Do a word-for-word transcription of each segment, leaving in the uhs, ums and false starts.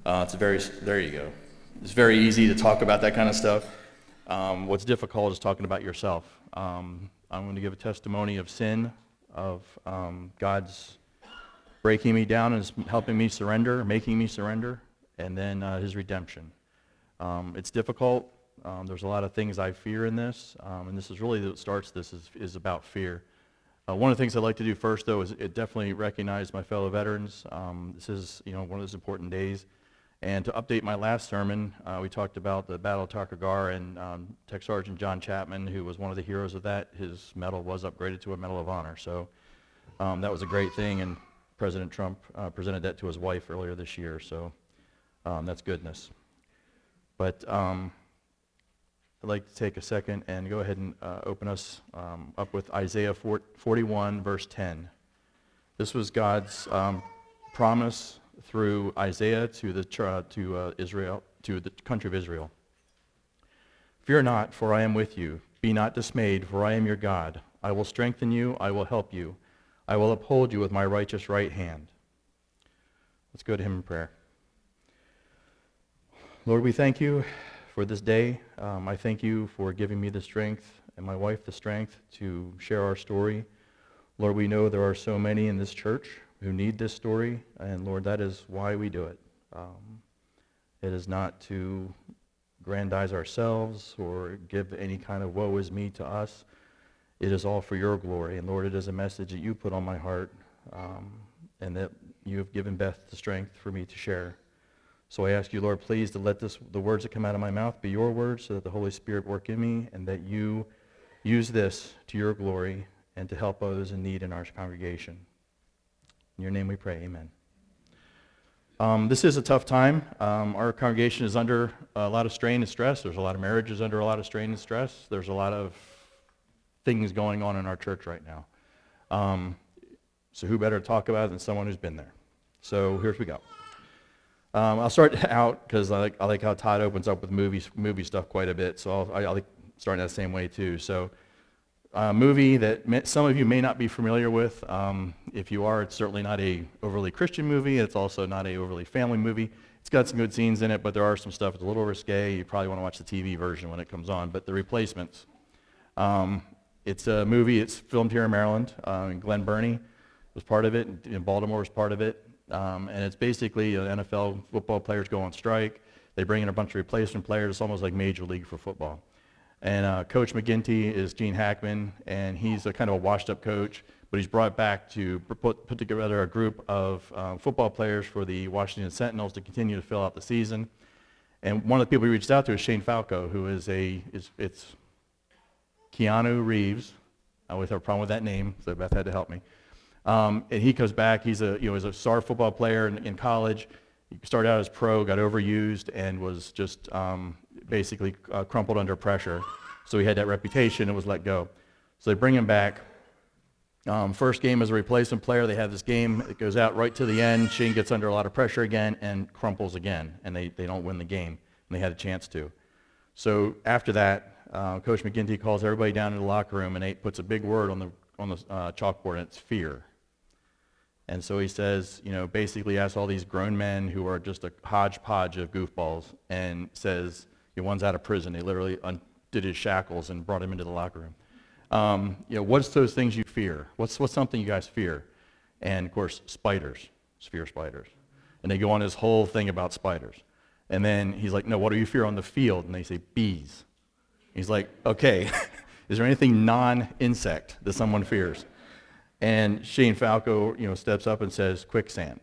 Uh, it's a very, there you go. It's very easy to talk about that kind of stuff. Um, what's difficult is talking about yourself. Um, I'm going to give a testimony of sin, of um, God's breaking me down and helping me surrender, making me surrender, and then uh, his redemption. Um, it's difficult. Um, there's a lot of things I fear in this, um, and this is really what starts this is, is about fear. Uh, one of the things I'd like to do first, though, is it definitely recognize my fellow veterans. Um, this is, you know, one of those important days. And to update my last sermon, uh, we talked about the Battle of Trafalgar, and um, Tech Sergeant John Chapman, who was one of the heroes of that, his medal was upgraded to a Medal of Honor. So um, that was a great thing, and President Trump uh, presented that to his wife earlier this year. So um, that's goodness. But um, I'd like to take a second and go ahead and uh, open us um, up with Isaiah forty-one, verse ten. This was God's um, promise through Isaiah to the uh, to uh, Israel, to the country of Israel. Fear not, for I am with you. Be not dismayed, for I am your God. I will strengthen you. I will help you. I will uphold you with my righteous right hand. Let's go to him in prayer. Lord, we thank you for this day. Um, I thank you for giving me the strength and my wife the strength to share our story. Lord, we know there are so many in this church who need this story, and Lord, that is why we do it. Um, it is not to aggrandize ourselves or give any kind of woe is me to us. It is all for your glory, and Lord, it is a message that you put on my heart, um, and that you have given Beth the strength for me to share. So I ask you, Lord, please to let this, the words that come out of my mouth be your words, so that the Holy Spirit work in me, and that you use this to your glory and to help others in need in our congregation. In your name we pray, amen. Um, this is a tough time. Um, our congregation is under a lot of strain and stress. There's a lot of marriages under a lot of strain and stress. There's a lot of things going on in our church right now. Um, so who better to talk about it than someone who's been there? So here's we go. Um, I'll start out because I like, I like how Todd opens up with movies, movie stuff quite a bit. So I'll, I, I like starting that same way too. So a movie that may, some of you may not be familiar with. Um, if you are, it's certainly not a overly Christian movie. It's also not a overly family movie. It's got some good scenes in it, but there are some stuff that's a little risque. You probably want to watch the T V version when it comes on. But The Replacements. Um, it's a movie. It's filmed here in Maryland. Uh, and Glen Burnie was part of it, and Baltimore was part of it. Um, and it's basically uh, N F L football players go on strike. They bring in a bunch of replacement players. It's almost like Major League for football. And uh, Coach McGinty is Gene Hackman, and he's a kind of a washed-up coach, but he's brought back to put, put together a group of uh, football players for the Washington Sentinels to continue to fill out the season. And one of the people he reached out to is Shane Falco, who is a, is, it's Keanu Reeves. I always have a problem with that name, so Beth had to help me. Um, and he comes back. He's a, you know, he's a star football player in, in college. He started out as pro, got overused, and was just um, basically uh, crumpled under pressure. So he had that reputation and was let go. So they bring him back. Um, first game as a replacement player, they have this game. It goes out right to the end. Shane gets under a lot of pressure again and crumples again, and they, they don't win the game. And they had a chance to. So after that, uh, Coach McGinty calls everybody down in the locker room, and he puts a big word on the on the uh, chalkboard, and it's fear. And so he says, you know, basically asks all these grown men who are just a hodgepodge of goofballs, and says, you know, one's out of prison. They literally undid his shackles and brought him into the locker room. Um, you know, what's those things you fear? What's what's something you guys fear? And of course, spiders, fear spiders. And they go on this whole thing about spiders. And then he's like, no, what do you fear on the field? And they say, bees. He's like, okay, is there anything non-insect that someone fears? And Shane Falco, you know, steps up and says, quicksand.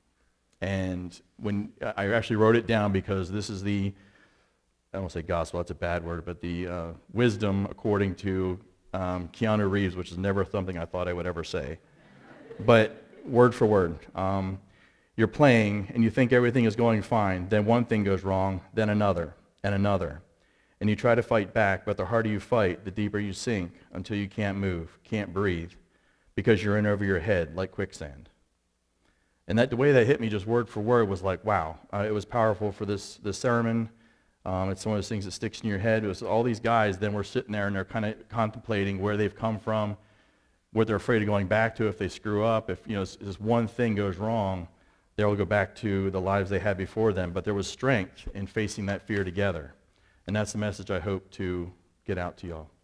And when I actually wrote it down because this is the, I don't want to say gospel, that's a bad word, but the uh, wisdom according to um, Keanu Reeves, which is never something I thought I would ever say. But word for word, um, you're playing and you think everything is going fine, then one thing goes wrong, then another, and another. And you try to fight back, but the harder you fight, the deeper you sink until you can't move, can't breathe, because you're in over your head like quicksand. And that the way that hit me just word for word was like, wow. Uh, it was powerful for this, this sermon. Um, it's one of those things that sticks in your head. It was all these guys then were sitting there and they're kind of contemplating where they've come from, what they're afraid of going back to if they screw up. If, you know, this one thing goes wrong, they all go back to the lives they had before them, but there was strength in facing that fear together. And that's the message I hope to get out to y'all.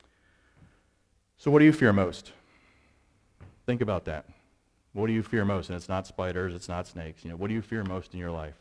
So what do you fear most? Think about that. What do you fear most? And it's not spiders, it's not snakes. You know, what do you fear most in your life?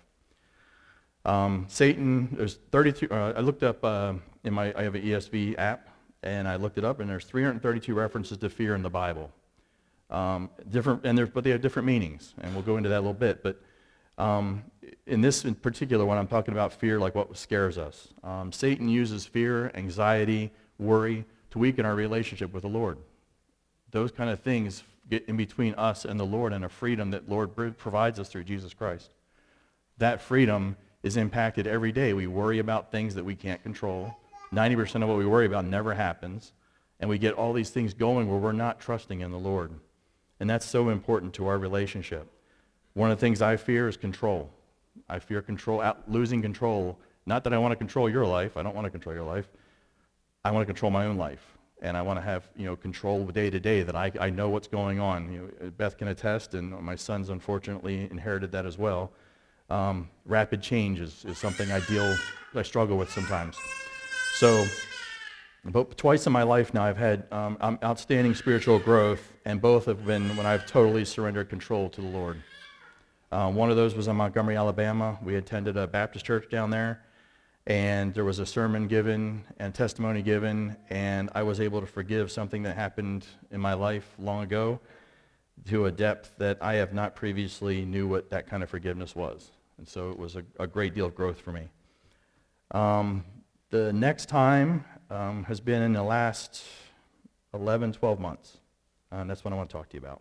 Um, Satan, there's thirty-two, uh, I looked up uh, in my, I have an E S V app, and I looked it up, and there's three hundred thirty-two references to fear in the Bible. Um, different, and but they have different meanings, and we'll go into that a little bit. But um, in this in particular one, I'm talking about fear, like what scares us. Um, Satan uses fear, anxiety, worry to weaken our relationship with the Lord. Those kind of things get in between us and the Lord, and a freedom that Lord provides us through Jesus Christ. That freedom is impacted every day. We worry about things that we can't control. ninety percent of what we worry about never happens. And we get all these things going where we're not trusting in the Lord. And that's so important to our relationship. One of the things I fear is control. I fear control, out, losing control. Not that I want to control your life. I don't want to control your life. I want to control my own life. And I want to have, you know, control day to day, that I, I know what's going on. You know, Beth can attest, and my sons unfortunately inherited that as well. Um, rapid change is, is something I deal, I struggle with sometimes. So, but twice in my life now I've had um, outstanding spiritual growth, and both have been when I've totally surrendered control to the Lord. Uh, one of those was in Montgomery, Alabama. We attended a Baptist church down there, and there was a sermon given and testimony given, and I was able to forgive something that happened in my life long ago to a depth that I have not previously knew what that kind of forgiveness was. And so it was a, a great deal of growth for me. Um, the next time um, has been in the last eleven, twelve months. Uh, and that's what I want to talk to you about.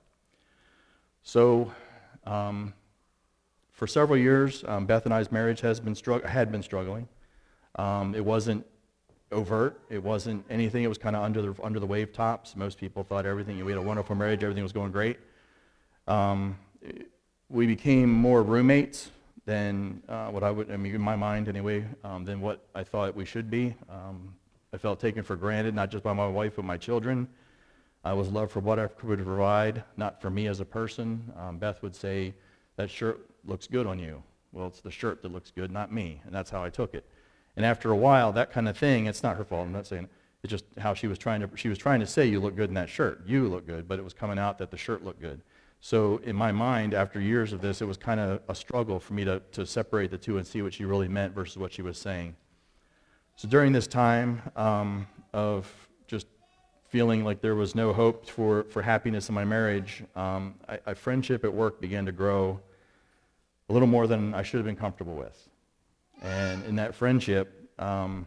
So um, for several years, um, Beth and I's marriage has been strugg- had been struggling. Um, it wasn't overt. It wasn't anything. It was kind of under the under the wave tops. Most people thought everything, we had a wonderful marriage, everything was going great. Um, we became more roommates than uh, what I would, I mean, in my mind anyway, um, than what I thought we should be. Um, I felt taken for granted, not just by my wife, but my children. I was loved for what I could provide, not for me as a person. Um, Beth would say, that shirt looks good on you. Well, it's the shirt that looks good, not me. And that's how I took it. And after a while, that kind of thing, it's not her fault, I'm not saying, it's just how she was trying to, she was trying to say, you look good in that shirt. You look good, but it was coming out that the shirt looked good. So in my mind, after years of this, it was kind of a struggle for me to, to separate the two and see what she really meant versus what she was saying. So during this time um, of just feeling like there was no hope for, for happiness in my marriage, um, I, I, friendship at work began to grow a little more than I should have been comfortable with. And in that friendship, um,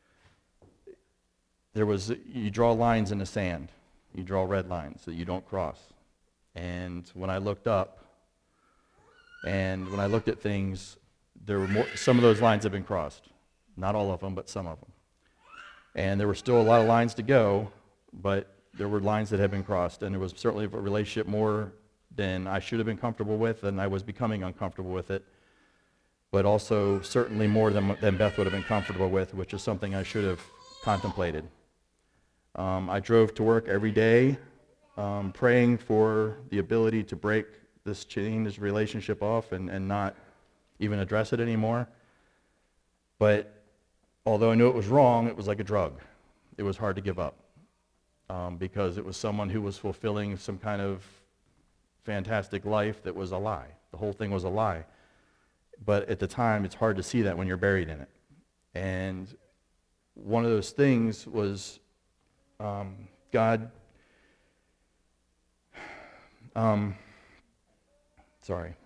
there was, you draw lines in the sand. You draw red lines that you don't cross. And when I looked up, and when I looked at things, there were more, some of those lines have been crossed. Not all of them, but some of them. And there were still a lot of lines to go, but there were lines that had been crossed. And there was certainly a relationship more than I should have been comfortable with, and I was becoming uncomfortable with it. But also certainly more than, than Beth would have been comfortable with, which is something I should have contemplated. Um, I drove to work every day, um, praying for the ability to break this chain, this relationship off, and, and not even address it anymore. But although I knew it was wrong, it was like a drug. It was hard to give up um, because it was someone who was fulfilling some kind of fantastic life that was a lie. The whole thing was a lie. But at the time, it's hard to see that when you're buried in it. And one of those things was um, God, um, sorry.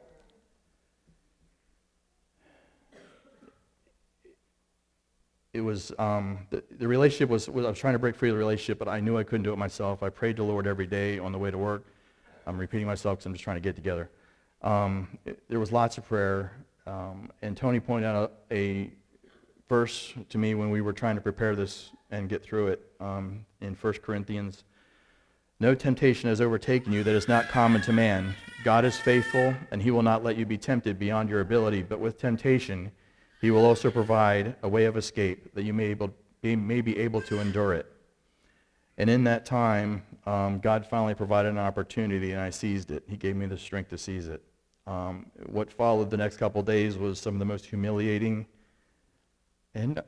It was, um, the, the relationship was, was, I was trying to break free of the relationship, but I knew I couldn't do it myself. I prayed to the Lord every day on the way to work. I'm repeating myself because I'm just trying to get together. Um, it, there was lots of prayer, um, and Tony pointed out a, a verse to me when we were trying to prepare this and get through it um, in First Corinthians. No temptation has overtaken you that is not common to man. God is faithful, and he will not let you be tempted beyond your ability, but with temptation he will also provide a way of escape that you may, able, be, may be able to endure it. And in that time, um, God finally provided an opportunity, and I seized it. He gave me the strength to seize it. Um, what followed the next couple days was some of the most humiliating and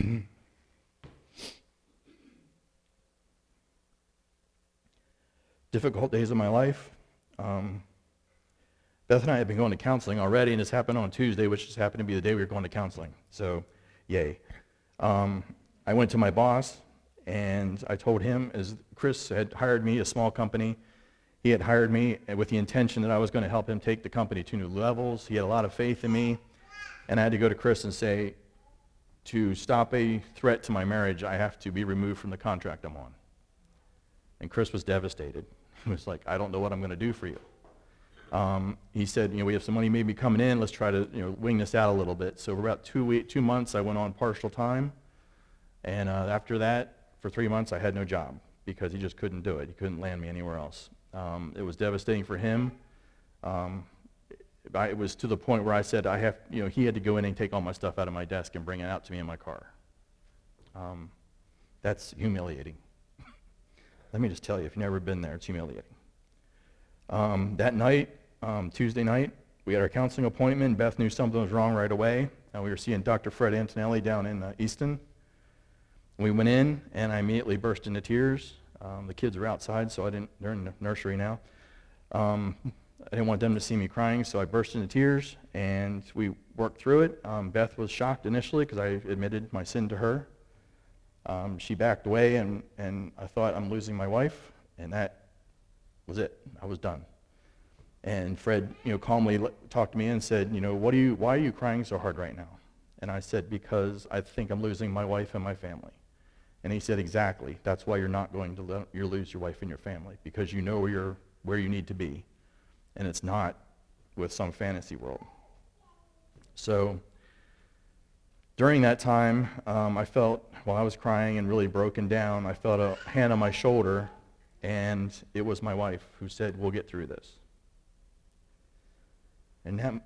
difficult days of my life. Um, Beth and I had been going to counseling already, and this happened on Tuesday, which just happened to be the day we were going to counseling. So, yay. Um, I went to my boss, and I told him, as Chris had hired me, a small company, he had hired me with the intention that I was going to help him take the company to new levels. He had a lot of faith in me, and I had to go to Chris and say, to stop a threat to my marriage, I have to be removed from the contract I'm on. And Chris was devastated. He was like, I don't know what I'm going to do for you. Um, he said, you know, we have some money maybe coming in. Let's try to, you know, wing this out a little bit. So for about two week, two months, I went on partial time. And uh, after that, for three months, I had no job because he just couldn't do it. He couldn't land me anywhere else. Um, it was devastating for him. Um, I, it was to the point where I said, I have, you know, he had to go in and take all my stuff out of my desk and bring it out to me in my car. Um, that's humiliating. Let me just tell you, if you've never been there, it's humiliating. Um, that night, um, Tuesday night, we had our counseling appointment. Beth knew something was wrong right away. Uh, we were seeing Doctor Fred Antonelli down in uh, Easton. We went in, and I immediately burst into tears. Um, the kids were outside, so I didn't, they're in the nursery now. Um, I didn't want them to see me crying, so I burst into tears, and we worked through it. Um, Beth was shocked initially because I admitted my sin to her. Um, she backed away, and, and I thought, I'm losing my wife, and that was it. I was done. And Fred, you know, calmly talked to me and said, you know, what are you, why are you crying so hard right now? And I said, because I think I'm losing my wife and my family. And he said, exactly. That's why you're not going to lo- you lose your wife and your family, because you know where you're where you need to be, and it's not with some fantasy world. So during that time, um, I felt, while I was crying and really broken down, I felt a hand on my shoulder, and it was my wife who said, we'll get through this. And that,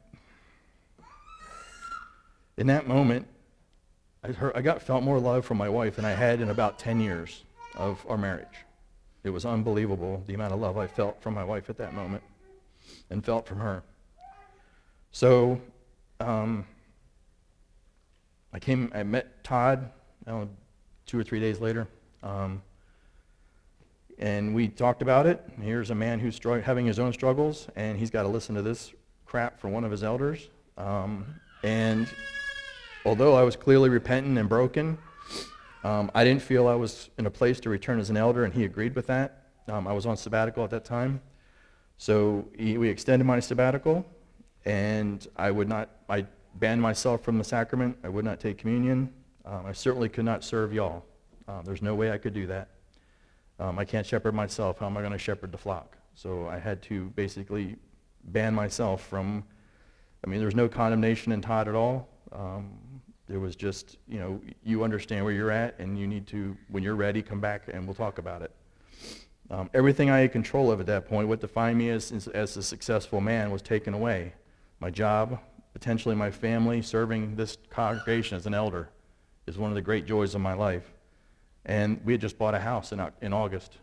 in that moment, I, heard, I got felt more love from my wife than I had in about ten years of our marriage. It was unbelievable, the amount of love I felt from my wife at that moment and felt from her. So um, I came, I met Todd I don't know, two or three days later, um, and we talked about it. Here's a man who's str- having his own struggles, and he's got to listen to this crap from one of his elders. Um, and although I was clearly repentant and broken, um, I didn't feel I was in a place to return as an elder, and he agreed with that. Um, I was on sabbatical at that time. So he, we extended my sabbatical, and I would not, I banned myself from the sacrament. I would not take communion. Um, I certainly could not serve y'all. Uh, there's no way I could do that. Um, I can't shepherd myself. How am I going to shepherd the flock? So I had to basically ban myself from, I mean, there's no condemnation in Todd at all. Um, there was just, you know, you understand where you're at, and you need to, when you're ready, come back and we'll talk about it. Um, everything I had control of at that point, what defined me as, as a successful man, was taken away. My job, potentially my family, serving this congregation as an elder is one of the great joys of my life. And we had just bought a house in, in August.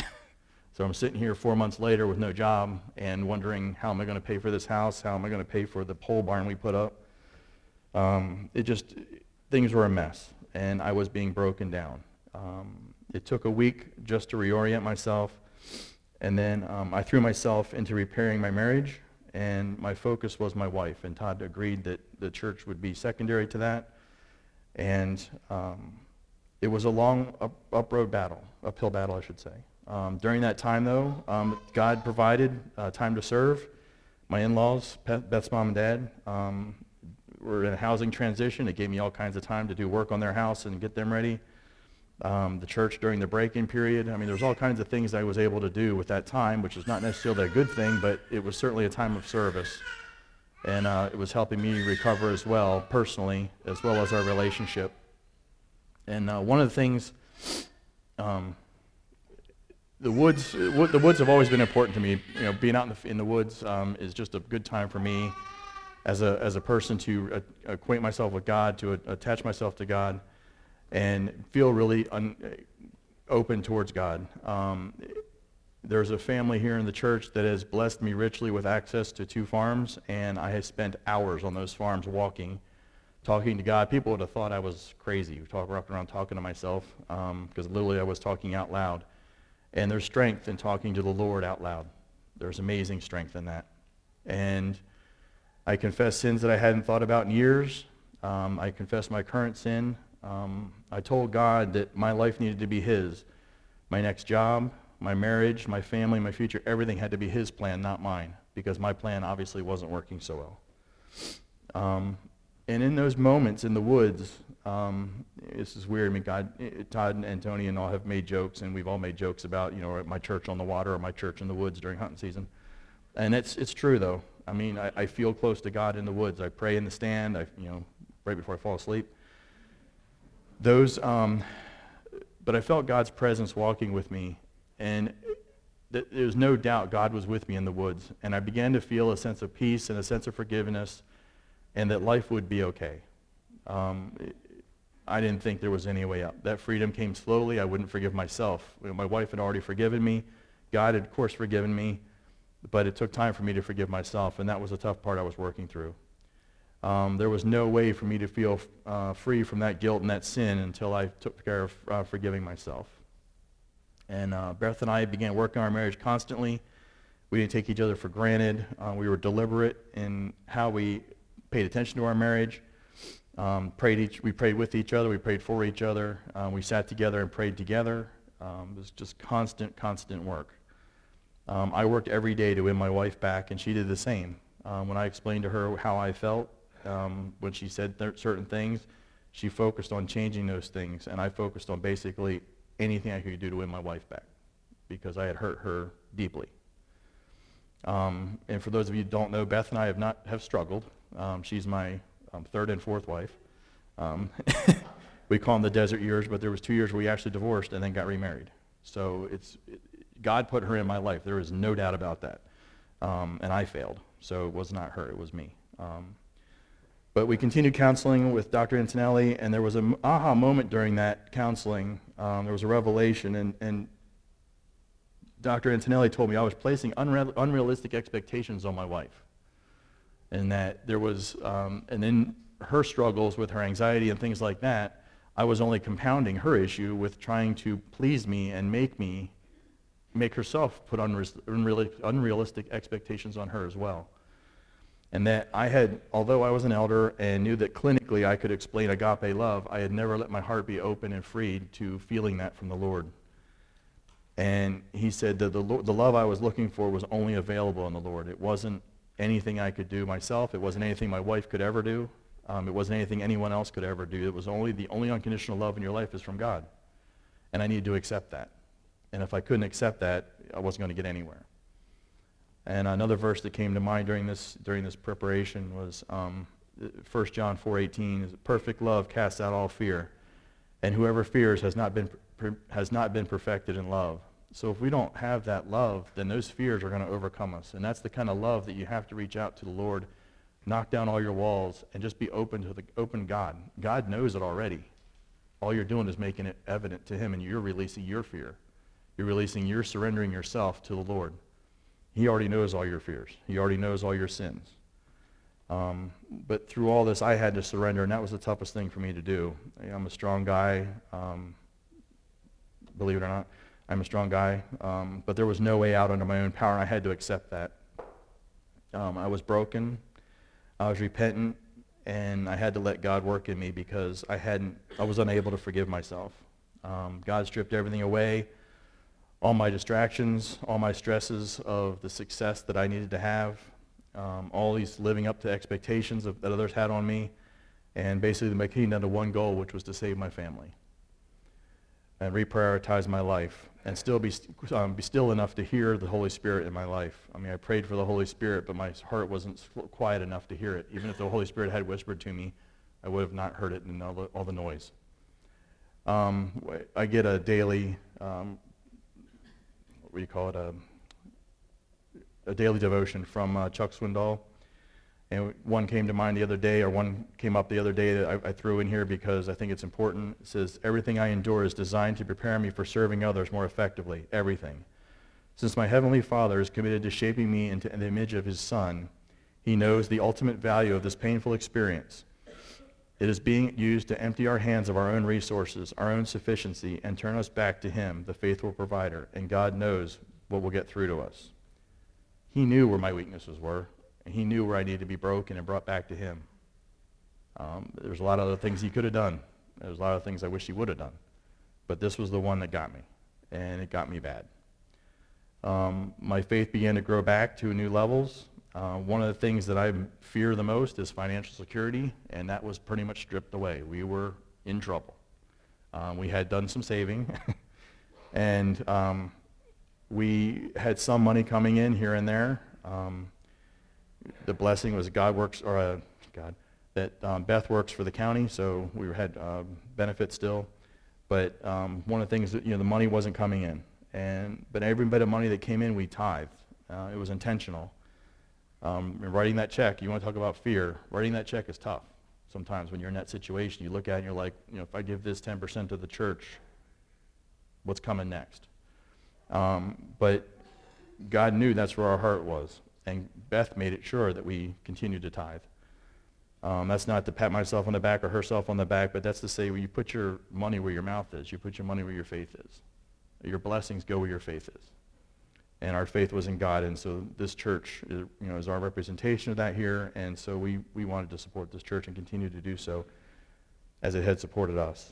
So I'm sitting here four months later with no job and wondering, how am I going to pay for this house? How am I going to pay for the pole barn we put up? Um, it just, things were a mess, and I was being broken down. Um, it took a week just to reorient myself, and then um, I threw myself into repairing my marriage, and my focus was my wife, and Todd agreed that the church would be secondary to that, and um, it was a long up, up road battle, uphill battle, I should say. Um, during that time, though, um, God provided uh, time to serve. My in-laws, Beth's mom and dad, um, were in a housing transition. It gave me all kinds of time to do work on their house and get them ready. Um, the church during the break-in period. I mean, there's all kinds of things I was able to do with that time, which is not necessarily a good thing, but it was certainly a time of service. And uh, it was helping me recover as well, personally, as well as our relationship. And uh, one of the things, um, the woods, the woods have always been important to me. You know, being out in the, in the woods um, is just a good time for me as a as a person to uh, acquaint myself with God, to uh, attach myself to God, and feel really un, open towards God. Um, there's a family here in the church that has blessed me richly with access to two farms, and I have spent hours on those farms walking, talking to God. People would have thought I was crazy, talk, walking around talking to myself, um, because literally I was talking out loud. And there's strength in talking to the Lord out loud. There's amazing strength in that. And I confess sins that I hadn't thought about in years. Um, I confess my current sin. Um, I told God that my life needed to be His. My next job, my marriage, my family, my future, everything had to be His plan, not mine, because my plan obviously wasn't working so well. Um, and in those moments in the woods, um, this is weird. I mean, God, Todd and Tony and all have made jokes, and we've all made jokes about, you know, my church on the water or my church in the woods during hunting season. And it's it's true though. I mean, I, I feel close to God in the woods. I pray in the stand. I, you know, right before I fall asleep. Those, um, but I felt God's presence walking with me, and th- there's no doubt God was with me in the woods. And I began to feel a sense of peace and a sense of forgiveness, and that life would be okay. Um, it, I didn't think there was any way out. That freedom came slowly. I wouldn't forgive myself. You know, my wife had already forgiven me. God had, of course, forgiven me. But it took time for me to forgive myself, and that was the tough part I was working through. Um, there was no way for me to feel uh, free from that guilt and that sin until I took care of uh, forgiving myself. And uh, Beth and I began working on our marriage constantly. We didn't take each other for granted. Uh, we were deliberate in how we paid attention to our marriage. Um, prayed each, we prayed with each other. We prayed for each other. Um, we sat together and prayed together. Um, it was just constant, constant work. Um, I worked every day to win my wife back, and she did the same. Um, when I explained to her how I felt, um, when she said th- certain things, she focused on changing those things, and I focused on basically anything I could do to win my wife back, because I had hurt her deeply. Um, and for those of you who don't know, Beth and I have not have struggled. Um, she's my um, third and fourth wife. Um, we call them the desert years, but there was two years where we actually divorced and then got remarried. So it's it, God put her in my life. There is no doubt about that. Um, and I failed. So it was not her, it was me. Um, but we continued counseling with Doctor Antonelli, and there was an aha moment during that counseling. Um, there was a revelation, and, and Doctor Antonelli told me I was placing unreal, unrealistic expectations on my wife. And that there was, um, and in her struggles with her anxiety and things like that, I was only compounding her issue with trying to please me and make me make herself put unreal, unrealistic expectations on her as well. And that I had, although I was an elder and knew that clinically I could explain agape love, I had never let my heart be open and freed to feeling that from the Lord. And he said that the, the love I was looking for was only available in the Lord. It wasn't anything I could do myself. It wasn't anything my wife could ever do. Um, it wasn't anything anyone else could ever do. It was only the only unconditional love in your life is from God. And I needed to accept that. And if I couldn't accept that, I wasn't going to get anywhere. And another verse that came to mind during this during this preparation was um, First John four eighteen. Perfect love casts out all fear, and whoever fears has not been per, has not been perfected in love. So if we don't have that love, then those fears are going to overcome us. And that's the kind of love that you have to reach out to the Lord, knock down all your walls, and just be open to the open God. God knows it already. All you're doing is making it evident to Him, and you're releasing your fear. You're releasing, you're surrendering yourself to the Lord. He already knows all your fears. He already knows all your sins. Um, but through all this, I had to surrender, and that was the toughest thing for me to do. I'm a strong guy, um, believe it or not. I'm a strong guy, um, but there was no way out under my own power, and I had to accept that. Um, I was broken. I was repentant, and I had to let God work in me because I hadn't. I was unable to forgive myself. Um, God stripped everything away. All my distractions, all my stresses of the success that I needed to have, um, all these living up to expectations of, that others had on me, and basically making down to one goal, which was to save my family and reprioritize my life and still be, um, be still enough to hear the Holy Spirit in my life. I mean, I prayed for the Holy Spirit, but my heart wasn't quiet enough to hear it. Even if the Holy Spirit had whispered to me, I would have not heard it in all the, all the noise. Um, I get a daily... Um, what do you call it, a, a daily devotion from uh, Chuck Swindoll. And one came to mind the other day, or one came up the other day that I, I threw in here because I think it's important. It says, everything I endure is designed to prepare me for serving others more effectively. Everything. Since my Heavenly Father is committed to shaping me into the image of his Son, he knows the ultimate value of this painful experience. It is being used to empty our hands of our own resources, our own sufficiency, and turn us back to him, the faithful provider, and God knows what will get through to us. He knew where my weaknesses were, and he knew where I needed to be broken and brought back to him. Um, there's a lot of other things he could have done. There's a lot of things I wish he would have done. But this was the one that got me, and it got me bad. Um, my faith began to grow back to new levels. Uh, one of the things that I fear the most is financial security, and that was pretty much stripped away. We were in trouble. Um, we had done some saving, and um, we had some money coming in here and there. Um, the blessing was God works, or uh, God, that um, Beth works for the county, so we had uh, benefits still. But um, one of the things that, you know, the money wasn't coming in, and but every bit of money that came in, we tithed. Uh, it was intentional. Um, and writing that check, you want to talk about fear, writing that check is tough. Sometimes when you're in that situation, you look at it and you're like, you know, if I give this ten percent to the church, what's coming next? Um, but God knew that's where our heart was. And Beth made it sure that we continued to tithe. Um, that's not to pat myself on the back or herself on the back, but that's to say, well, you put your money where your mouth is. You put your money where your faith is. Your blessings go where your faith is. And our faith was in God, and so this church, you know, is our representation of that here, and so we, we wanted to support this church and continue to do so as it had supported us.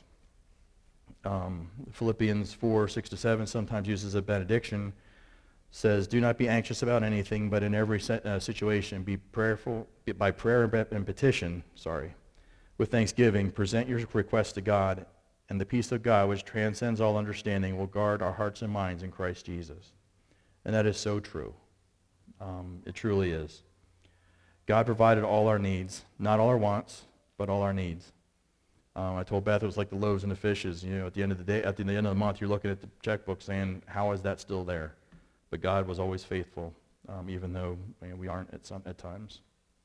Um, Philippians four, six to seven sometimes uses a benediction, says, do not be anxious about anything, but in every uh, situation be prayerful, by prayer and petition, sorry, with thanksgiving, present your requests to God, and the peace of God, which transcends all understanding, will guard our hearts and minds in Christ Jesus. And that is so true. Um, it truly is. God provided all our needs, not all our wants, but all our needs. Um, I told Beth it was like the loaves and the fishes. You know, at the end of the day, at the end of the month, you're looking at the checkbook saying, how is that still there? But God was always faithful, um, even though you know, we aren't at some at times.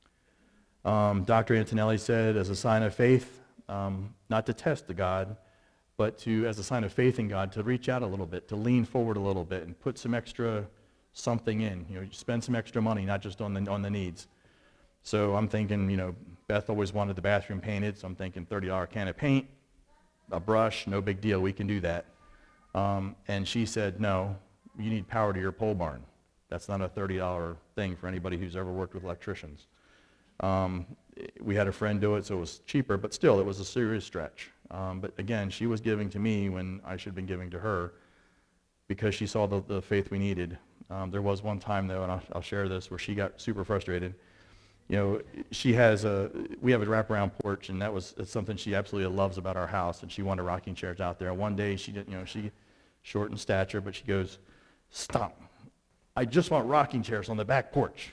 Um, Doctor Antonelli said, as a sign of faith, um, not to test the God, but to, as a sign of faith in God, to reach out a little bit, to lean forward a little bit and put some extra something in. You know, spend some extra money, not just on the on the needs. So I'm thinking, you know, Beth always wanted the bathroom painted, so I'm thinking thirty dollar can of paint, a brush, no big deal, we can do that. Um, and she said, no, you need power to your pole barn. That's not a thirty dollar thing for anybody who's ever worked with electricians. Um, we had a friend do it, so it was cheaper, but still, it was a serious stretch. Um, but again, she was giving to me when I should have been giving to her because she saw the, the faith we needed. Um, there was one time, though, and I'll, I'll share this, where she got super frustrated. You know, she has a, we have a wraparound porch, and that was it's something she absolutely loves about our house, and she wanted rocking chairs out there. One day, she did, you know, she, short in stature, but she goes, stop. I just want rocking chairs on the back porch.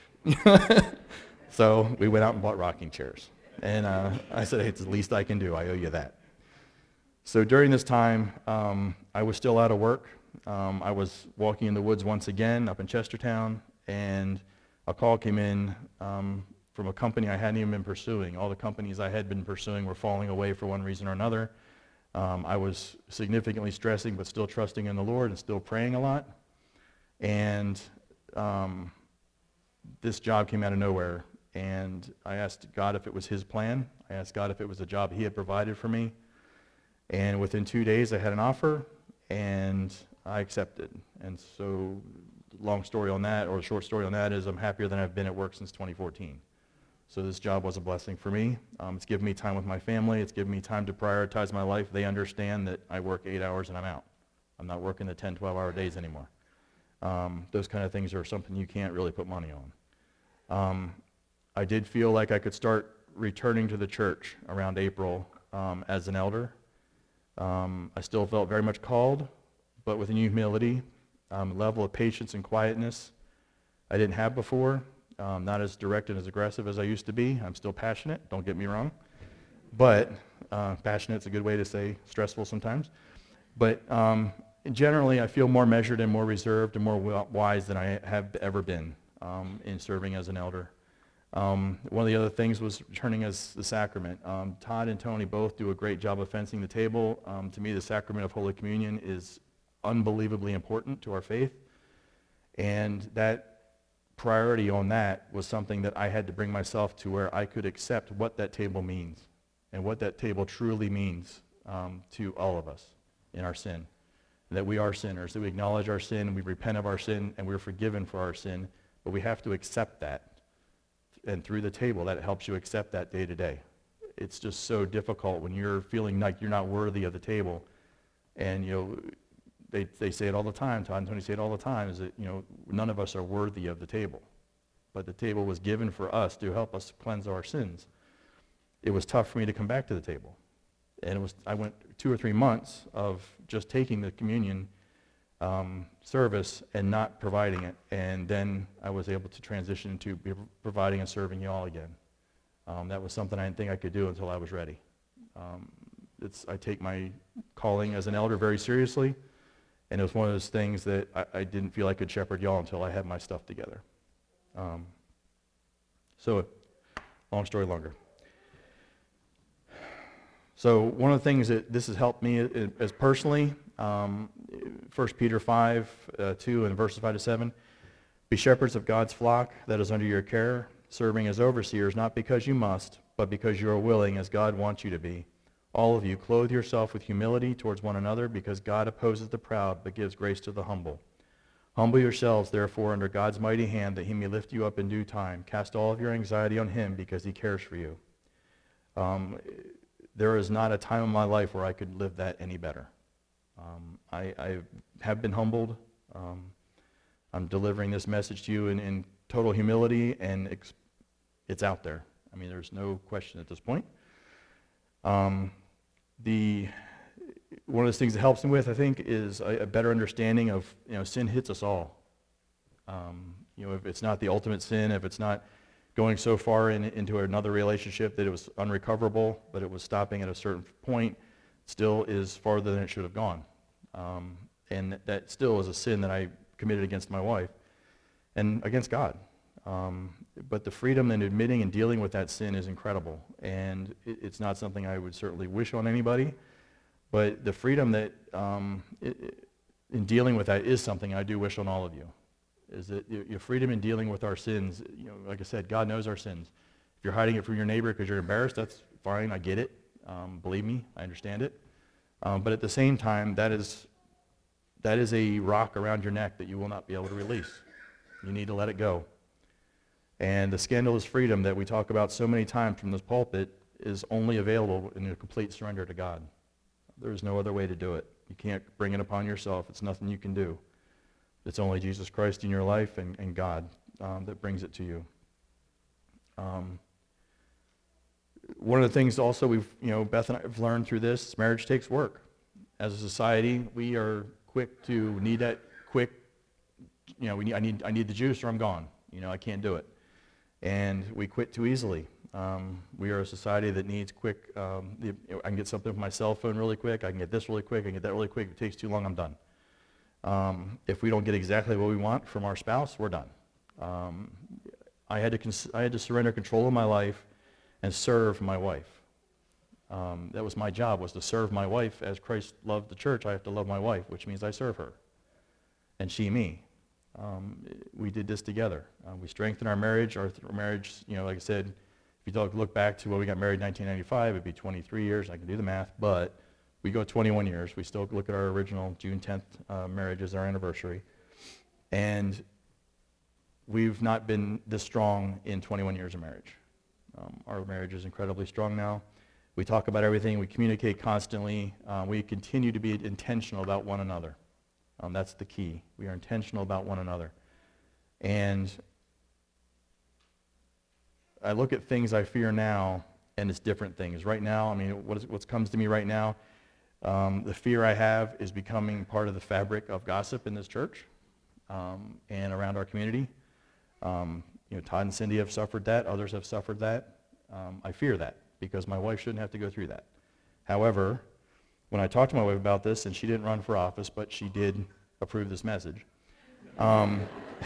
So we went out and bought rocking chairs. And uh, I said, hey, it's the least I can do. I owe you that. So during this time, um, I was still out of work. Um, I was walking in the woods once again up in Chestertown, and a call came in um, from a company I hadn't even been pursuing. All the companies I had been pursuing were falling away for one reason or another. Um, I was significantly stressing, but still trusting in the Lord and still praying a lot. And um, this job came out of nowhere. And I asked God if it was his plan. I asked God if it was a job he had provided for me. And within two days, I had an offer, and I accepted. And so, long story on that, or a short story on that, is I'm happier than I've been at work since twenty fourteen. So this job was a blessing for me. Um, it's given me time with my family. It's given me time to prioritize my life. They understand that I work eight hours and I'm out. I'm not working the ten, twelve-hour days anymore. Um, those kind of things are something you can't really put money on. Um, I did feel like I could start returning to the church around April um, as an elder. Um, I still felt very much called, but with a humility, um, a level of patience and quietness I didn't have before. Um, not as direct and as aggressive as I used to be. I'm still passionate, don't get me wrong. But uh, passionate's a good way to say stressful sometimes. But um, generally, I feel more measured and more reserved and more wise than I have ever been um, in serving as an elder. Um, one of the other things was returning as the sacrament. Um, Todd and Tony both do a great job of fencing the table. Um, to me, the sacrament of Holy Communion is unbelievably important to our faith. And that priority on that was something that I had to bring myself to where I could accept what that table means and what that table truly means um, to all of us in our sin. That we are sinners, that we acknowledge our sin, and we repent of our sin, and we're forgiven for our sin, but we have to accept that. And through the table, that helps you accept that day to day. It's just so difficult when you're feeling like you're not worthy of the table. And, you know, they, they say it all the time, Todd and Tony say it all the time, is that, you know, none of us are worthy of the table. But the table was given for us to help us cleanse our sins. It was tough for me to come back to the table. And it was, I went two or three months of just taking the communion um, service and not providing it. And then I was able to transition into be providing and serving you all again. Um, that was something I didn't think I could do until I was ready. Um, it's, I take my calling as an elder very seriously, and it was one of those things that I, I didn't feel I could shepherd y'all until I had my stuff together. Um, so, long story longer. So one of the things that this has helped me as personally, um, First Peter five, uh, two, and verses five to seven, be shepherds of God's flock that is under your care, serving as overseers, not because you must, but because you are willing, as God wants you to be. All of you, clothe yourself with humility towards one another, because God opposes the proud, but gives grace to the humble. Humble yourselves, therefore, under God's mighty hand, that he may lift you up in due time. Cast all of your anxiety on him, because he cares for you. Um, there is not a time in my life where I could live that any better. Um, I, I have been humbled. Um, I'm delivering this message to you in, in total humility, and ex- it's out there. I mean, there's no question at this point. Um, the one of those things that helps me with, I think, is a, a better understanding of, you know, sin hits us all. Um, you know, if it's not the ultimate sin, if it's not going so far in, into another relationship that it was unrecoverable, but it was stopping at a certain point, still is farther than it should have gone. Um, and that, that still is a sin that I committed against my wife and against God. Um, but the freedom in admitting and dealing with that sin is incredible. And it, it's not something I would certainly wish on anybody. But the freedom that um, it, it, in dealing with that is something I do wish on all of you. Is that your freedom in dealing with our sins. You know, like I said, God knows our sins. If you're hiding it from your neighbor because you're embarrassed, that's fine. I get it. Um, believe me, I understand it. Um, but at the same time, that is that is a rock around your neck that you will not be able to release. You need to let it go. And the scandalous freedom that we talk about so many times from this pulpit is only available in a complete surrender to God. There's no other way to do it. You can't bring it upon yourself. It's nothing you can do. It's only Jesus Christ in your life and, and God um, that brings it to you. Um, one of the things also we've, you know, Beth and I have learned through this, marriage takes work. As a society, we are quick to need that quick, you know, we need, I need I need the juice or I'm gone. You know, I can't do it. And we quit too easily. Um, we are a society that needs quick, um, the, I can get something from my cell phone really quick, I can get this really quick, I can get that really quick. If it takes too long, I'm done. Um, if we don't get exactly what we want from our spouse, we're done. Um, I had to cons- I had to surrender control of my life and serve my wife. Um, that was my job, was to serve my wife as Christ loved the church. I have to love my wife, which means I serve her, and she me. Um, we did this together. Uh, we strengthened our marriage. Our th- marriage, you know, like I said, if you talk, look back to when we got married in nineteen ninety-five, it'd be twenty-three years. I can do the math, but we go twenty-one years. We still look at our original June tenth uh, marriage as our anniversary. And we've not been this strong in twenty-one years of marriage. Um, our marriage is incredibly strong now. We talk about everything. We communicate constantly. Uh, we continue to be intentional about one another. Um, that's the key. We are intentional about one another. And I look at things I fear now, and it's different things. Right now, I mean, what, is, what comes to me right now, um, the fear I have is becoming part of the fabric of gossip in this church um, and around our community. Um, you know, Todd and Cindy have suffered that. Others have suffered that. Um, I fear that because my wife shouldn't have to go through that. However, when I talked to my wife about this, and she didn't run for office, but she did approve this message. Um,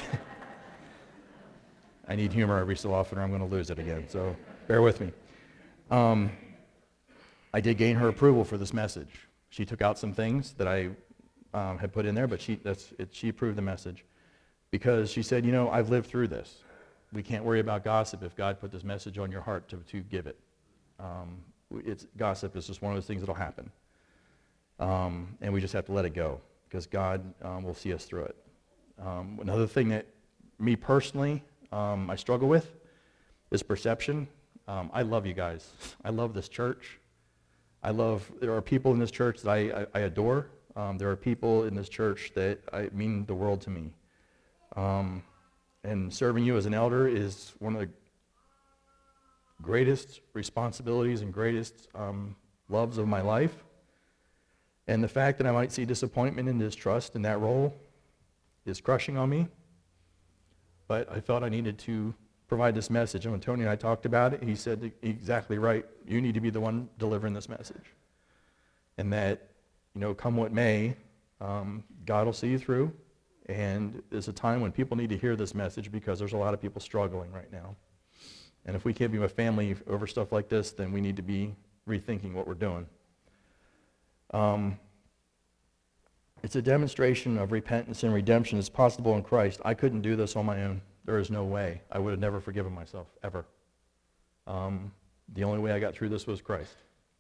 I need humor every so often or I'm going to lose it again, so bear with me. Um, I did gain her approval for this message. She took out some things that I um, had put in there, but she, that's, it, she approved the message. because she said, you know, I've lived through this. We can't worry about gossip if God put this message on your heart to, to give it. Um, it's, gossip is just one of those things that will happen. Um, and we just have to let it go, because God um, will see us through it. Um, another thing that me personally, um, I struggle with is perception. Um, I love you guys. I love this church. I love, there are people in this church that I, I, I adore. Um, there are people in this church that I, mean the world to me. Um, and serving you as an elder is one of the greatest responsibilities and greatest um, loves of my life. And the fact that I might see disappointment and distrust in that role is crushing on me. But I felt I needed to provide this message. And when Tony and I talked about it, he said exactly right. You need to be the one delivering this message. And that, you know, come what may, um, God will see you through. And it's a time when people need to hear this message, because there's a lot of people struggling right now. And if we can't be with family over stuff like this, then we need to be rethinking what we're doing. Um, it's a demonstration of repentance and redemption. It's possible in Christ. I couldn't do this on my own. There is no way. I would have never forgiven myself, ever. Um, the only way I got through this was Christ.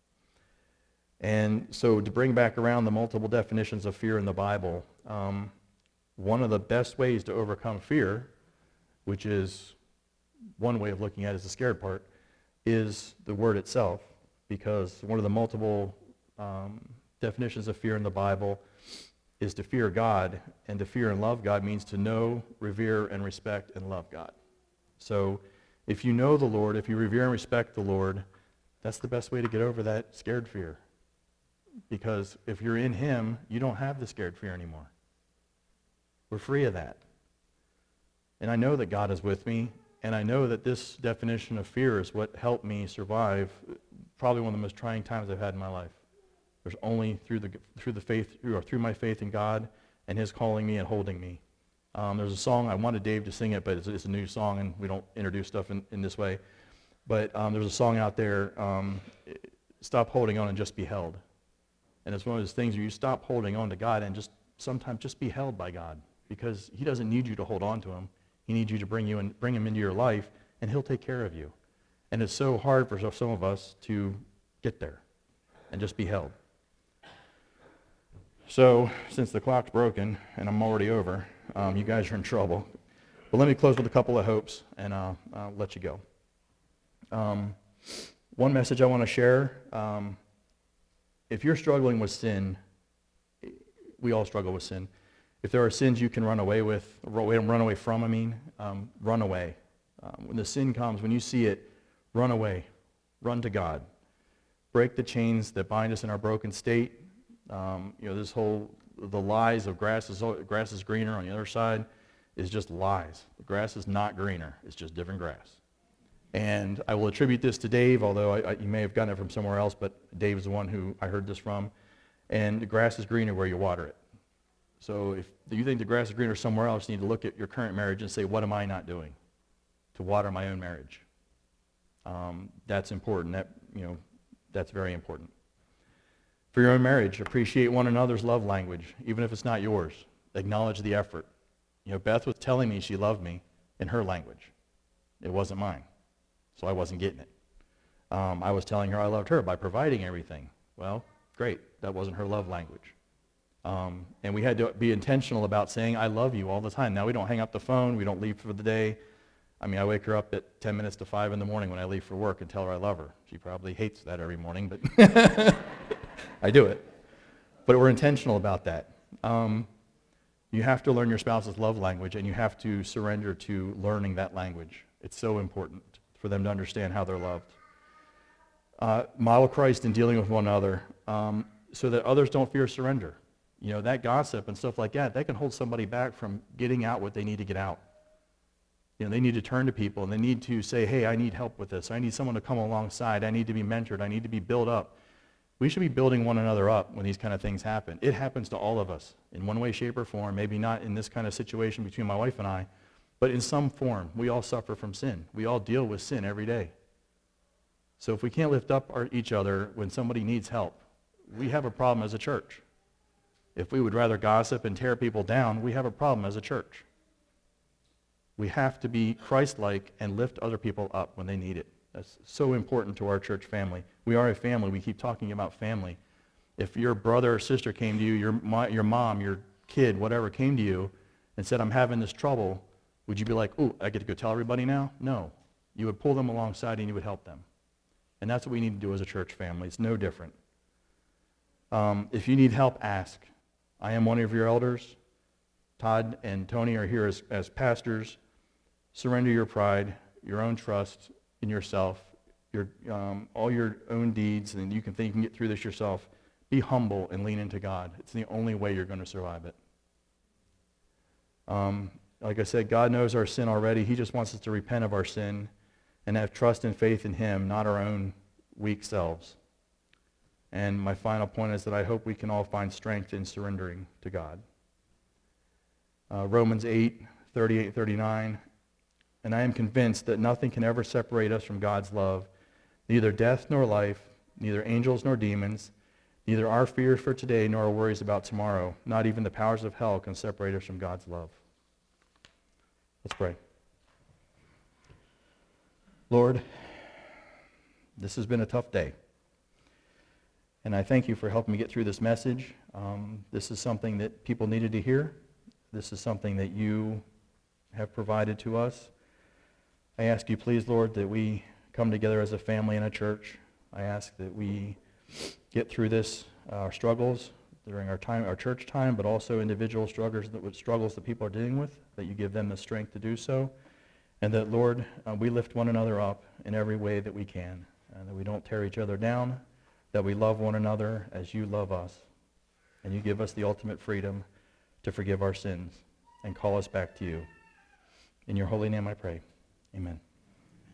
And so to bring back around the multiple definitions of fear in the Bible, um, one of the best ways to overcome fear, which is one way of looking at it is the scared part, is the word itself. Because one of the multiple um, definitions of fear in the Bible is to fear God, and to fear and love God means to know, revere, and respect and love God. So if you know the Lord, if you revere and respect the Lord, that's the best way to get over that scared fear. Because if you're in him, you don't have the scared fear anymore. We're free of that. And I know that God is with me, and I know that this definition of fear is what helped me survive probably one of the most trying times I've had in my life. There's only through the through the faith or through my faith in God and his calling me and holding me. Um, there's a song, I wanted Dave to sing it, but it's, it's a new song, and we don't introduce stuff in, in this way. But um, there's a song out there, um, Stop Holding On and Just Be Held. And it's one of those things where you stop holding on to God and just sometimes just be held by God, because he doesn't need you to hold on to him. He needs you to bring you in, bring him into your life, and he'll take care of you. And it's so hard for some of us to get there and just be held. So, since the clock's broken and I'm already over, um, you guys are in trouble. But let me close with a couple of hopes, and uh, I'll let you go. Um, one message I want to share, um, if you're struggling with sin, we all struggle with sin. If there are sins you can run away with, run away from, I mean, um, run away. Um, when the sin comes, when you see it, run away. Run to God. Break the chains that bind us in our broken state. Um, you know, this whole, the lies of grass is, grass is greener on the other side is just lies. The grass is not greener. It's just different grass. And I will attribute this to Dave, although I, I, you may have gotten it from somewhere else, but Dave is the one who I heard this from. And the grass is greener where you water it. So if you think the grass is greener somewhere else, you need to look at your current marriage and say, what am I not doing to water my own marriage? Um, that's important. That, you know, that's very important. For your own marriage, appreciate one another's love language, even if it's not yours. Acknowledge the effort. You know, Beth was telling me she loved me in her language. It wasn't mine, so I wasn't getting it. Um, I was telling her I loved her by providing everything. Well, great. That wasn't her love language. Um, and we had to be intentional about saying, I love you all the time. Now, we don't hang up the phone. We don't leave for the day. I mean, I wake her up at ten minutes to five in the morning when I leave for work and tell her I love her. She probably hates that every morning, but I do it. But we're intentional about that. Um, you have to learn your spouse's love language, and you have to surrender to learning that language. It's so important for them to understand how they're loved. Uh, model Christ in dealing with one another um, so that others don't fear surrender. You know, that gossip and stuff like that, that can hold somebody back from getting out what they need to get out. You know, they need to turn to people, and they need to say, hey, I need help with this. I need someone to come alongside. I need to be mentored. I need to be built up. We should be building one another up when these kind of things happen. It happens to all of us in one way, shape, or form. Maybe not in this kind of situation between my wife and I, but in some form. We all suffer from sin. We all deal with sin every day. So if we can't lift up our, each other when somebody needs help, we have a problem as a church. If we would rather gossip and tear people down, we have a problem as a church. We have to be Christ-like and lift other people up when they need it. That's so important to our church family. We are a family. We keep talking about family. If your brother or sister came to you, your, mo- your mom, your kid, whatever, came to you and said, I'm having this trouble, would you be like, ooh, I get to go tell everybody now? No. You would pull them alongside and you would help them. And that's what we need to do as a church family. It's no different. Um, if you need help, ask. I am one of your elders. Todd and Tony are here as, as pastors. Surrender your pride, your own trust in yourself, your, um, all your own deeds, and you can think you can get through this yourself. Be humble and lean into God. It's the only way you're going to survive it. Um, like I said, God knows our sin already. He just wants us to repent of our sin and have trust and faith in him, not our own weak selves. And my final point is that I hope we can all find strength in surrendering to God. Uh, Romans eight, thirty-eight, thirty-nine. And I am convinced that nothing can ever separate us from God's love, neither death nor life, neither angels nor demons, neither our fears for today nor our worries about tomorrow. Not even the powers of hell can separate us from God's love. Let's pray. Lord, this has been a tough day. And I thank you for helping me get through this message. Um, this is something that people needed to hear. This is something that you have provided to us. I ask you, please, Lord, that we come together as a family in a church. I ask that we get through this, uh, our struggles during our time, our church time, but also individual struggles that struggles that people are dealing with, that you give them the strength to do so. And that, Lord, uh, we lift one another up in every way that we can, and that we don't tear each other down, that we love one another as you love us, and you give us the ultimate freedom to forgive our sins and call us back to you. In your holy name I pray. Amen.